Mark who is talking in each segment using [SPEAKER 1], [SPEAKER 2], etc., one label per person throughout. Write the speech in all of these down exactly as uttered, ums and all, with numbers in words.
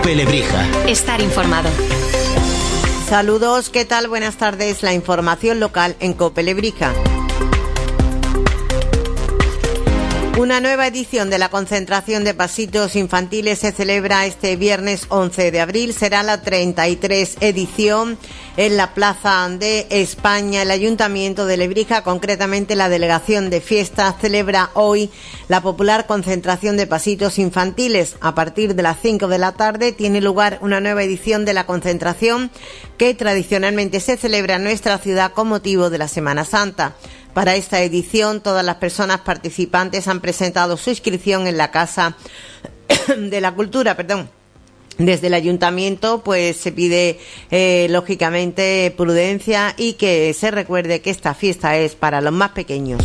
[SPEAKER 1] COPE Lebrija.
[SPEAKER 2] Estar informado.
[SPEAKER 3] Saludos, ¿qué tal? Buenas tardes. La información local en COPE Lebrija. Una nueva edición de la concentración de pasitos infantiles se celebra este viernes once de abril. Será la treinta y tres edición en la Plaza de España. El Ayuntamiento de Lebrija, concretamente la Delegación de Fiestas, celebra hoy la popular concentración de pasitos infantiles. A partir de las cinco de la tarde tiene lugar una nueva edición de la concentración que tradicionalmente se celebra en nuestra ciudad con motivo de la Semana Santa. Para esta edición, todas las personas participantes han presentado su inscripción en la Casa de la Cultura, perdón. Desde el Ayuntamiento, pues se pide, eh, lógicamente, prudencia y que se recuerde que esta fiesta es para los más pequeños.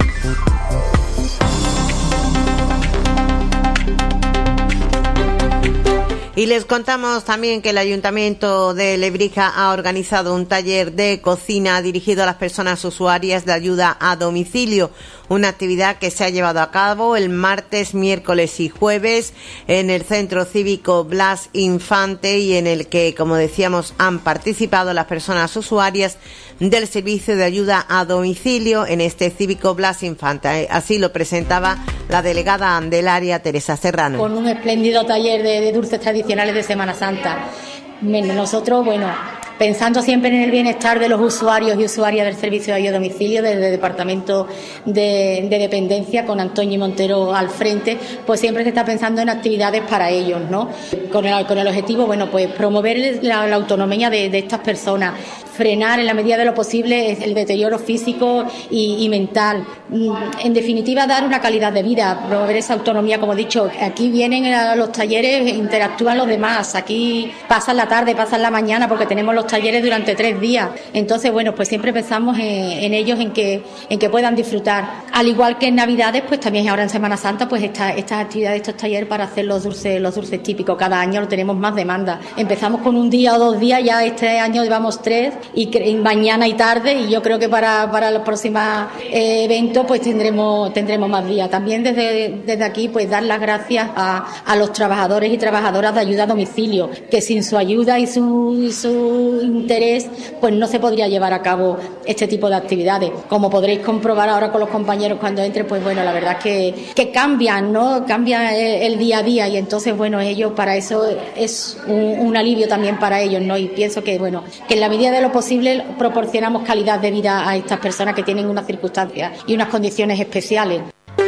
[SPEAKER 3] Y les contamos también que el Ayuntamiento de Lebrija ha organizado un taller de cocina dirigido a las personas usuarias de ayuda a domicilio, una actividad que se ha llevado a cabo el martes, miércoles y jueves en el Centro Cívico Blas Infante y en el que, como decíamos, han participado las personas usuarias del servicio de ayuda a domicilio en este Cívico Blas Infante. Así lo presentaba la delegada del área, Teresa Serrano.
[SPEAKER 4] Con un espléndido taller de, de dulces tradicionales de Semana Santa. Nosotros, bueno, pensando siempre en el bienestar de los usuarios y usuarias del servicio de ayuda a domicilio, desde el Departamento de, de Dependencia, con Antonio Montero al frente, pues siempre se está pensando en actividades para ellos, ¿no? Con el, con el objetivo, bueno, pues promover la, la autonomía de, de estas personas, frenar en la medida de lo posible el deterioro físico y, y mental. En definitiva, dar una calidad de vida, promover esa autonomía, como he dicho. Aquí vienen a los talleres, interactúan los demás, aquí pasan la tarde, pasan la mañana, porque tenemos los talleres durante tres días. Entonces, bueno, pues siempre pensamos en, en ellos, en que, en que puedan disfrutar. Al igual que en Navidades, pues también ahora en Semana Santa, pues esta, estas actividades, estos talleres para hacer los dulces, los dulces típicos. Cada año lo tenemos más demanda. Empezamos con un día o dos días, ya este año llevamos tres, y mañana y tarde, y yo creo que para, para los próximos eh, eventos pues tendremos tendremos más días. También desde, desde aquí pues dar las gracias a, a los trabajadores y trabajadoras de ayuda a domicilio, que sin su ayuda y su, y su interés pues no se podría llevar a cabo este tipo de actividades. Como podréis comprobar ahora con los compañeros cuando entren, pues bueno, la verdad es que, que cambian, ¿no? Cambia el, el día a día, y entonces bueno, ellos, para eso es un, un alivio también para ellos, ¿no? Y pienso que bueno, que en la medida de lo posible proporcionamos calidad de vida a estas personas que tienen unas circunstancias y unas condiciones especiales.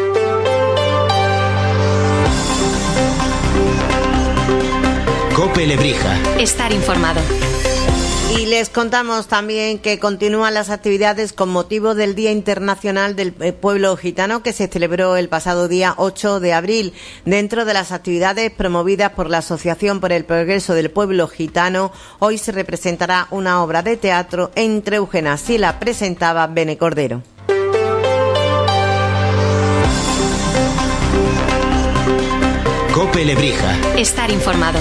[SPEAKER 1] COPE Lebrija.
[SPEAKER 2] Estar informado.
[SPEAKER 3] Y les contamos también que continúan las actividades con motivo del Día Internacional del Pueblo Gitano, que se celebró el pasado día ocho de abril. Dentro de las actividades promovidas por la Asociación por el Progreso del Pueblo Gitano, hoy se representará una obra de teatro en Treujena. Así la presentaba Bene Cordero.
[SPEAKER 1] COPE Lebrija.
[SPEAKER 2] Estar informado.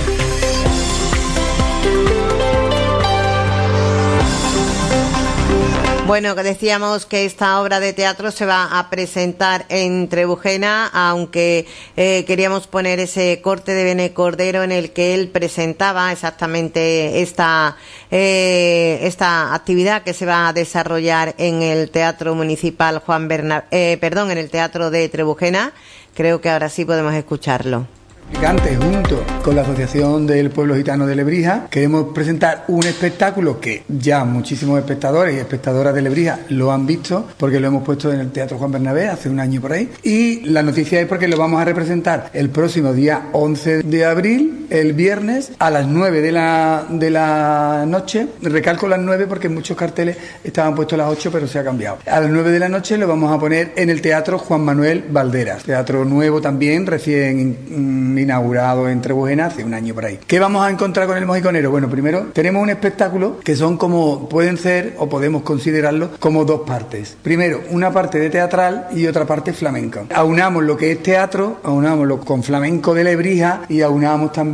[SPEAKER 3] Bueno, que decíamos que esta obra de teatro se va a presentar en Trebujena, aunque eh, queríamos poner ese corte de Bene Cordero en el que él presentaba exactamente esta eh, esta actividad que se va a desarrollar en el Teatro Municipal Juan Bernal, eh, perdón, en el Teatro de Trebujena. Creo que ahora sí podemos escucharlo.
[SPEAKER 5] Junto con la Asociación del Pueblo Gitano de Lebrija queremos presentar un espectáculo que ya muchísimos espectadores y espectadoras de Lebrija lo han visto, porque lo hemos puesto en el Teatro Juan Bernabé hace un año por ahí, y la noticia es porque lo vamos a representar el próximo día once de abril, el viernes, a las nueve de la, de la noche. Recalco las nueve porque en muchos carteles estaban puestos a las ocho, pero se ha cambiado. A las nueve de la noche lo vamos a poner en el Teatro Juan Manuel Valderas, teatro nuevo también, recién inaugurado en Trebujena hace un año por ahí. ¿Qué vamos a encontrar con el mojiconero? Bueno, primero tenemos un espectáculo que son como, pueden ser o podemos considerarlo como dos partes. Primero, una parte de teatral y otra parte flamenca. Aunamos lo que es teatro, aunamos lo con flamenco de Lebrija y aunamos también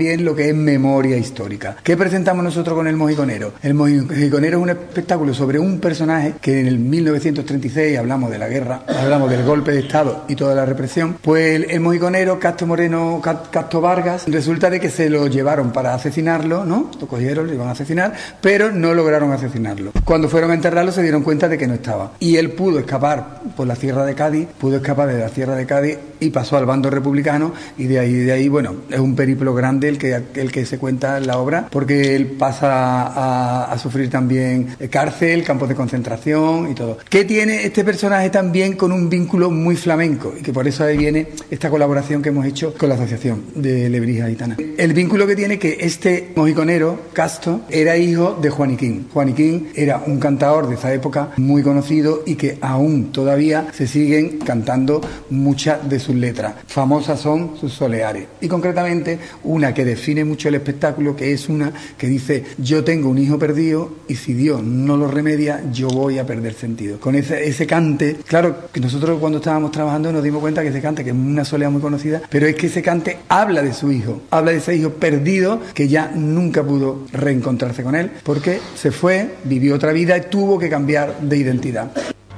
[SPEAKER 5] también lo que es memoria histórica. ¿Qué presentamos nosotros con el Mojiconero? El Mojiconero es un espectáculo sobre un personaje que en el mil novecientos treinta y seis, hablamos de la guerra, hablamos del golpe de Estado y toda la represión, pues el, el Mojiconero, Casto Moreno, Casto Vargas, resulta de que se lo llevaron para asesinarlo, ¿no? Lo cogieron, lo iban a asesinar, pero no lograron asesinarlo. Cuando fueron a enterrarlo se dieron cuenta de que no estaba. Y él pudo escapar por la Sierra de Cádiz, pudo escapar de la Sierra de Cádiz y pasó al bando republicano, y de ahí, de ahí, bueno, es un periplo grande el que, el que se cuenta en la obra, porque él pasa a, a sufrir también cárcel, campos de concentración y todo. ¿Qué tiene este personaje también con un vínculo muy flamenco? Y que por eso ahí viene esta colaboración que hemos hecho con la Asociación de Lebrija Gitana. El vínculo que tiene que este mojiconero, Casto, era hijo de Juaniquín. Juaniquín era un cantador de esa época muy conocido y que aún todavía se siguen cantando muchas de sus letras. Famosas son sus soleares. Y concretamente una que define mucho el espectáculo, que es una que dice: yo tengo un hijo perdido y si Dios no lo remedia, yo voy a perder sentido. Con ese, ese cante, claro que nosotros cuando estábamos trabajando nos dimos cuenta que ese cante, que es una solea muy conocida, pero es que ese cante habla de su hijo, habla de ese hijo perdido que ya nunca pudo reencontrarse con él, porque se fue, vivió otra vida y tuvo que cambiar de identidad.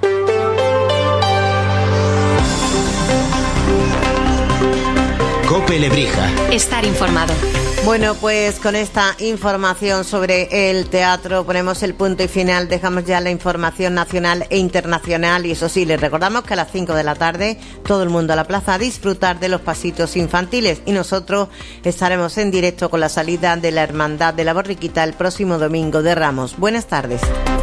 [SPEAKER 2] COPE Lebrija. Estar informado.
[SPEAKER 3] Bueno, pues con esta información sobre el teatro ponemos el punto y final. Dejamos ya la información nacional e internacional y eso sí, les recordamos que a las cinco de la tarde todo el mundo a la plaza a disfrutar de los pasitos infantiles y nosotros estaremos en directo con la salida de la Hermandad de la Borriquita el próximo domingo de Ramos. Buenas tardes.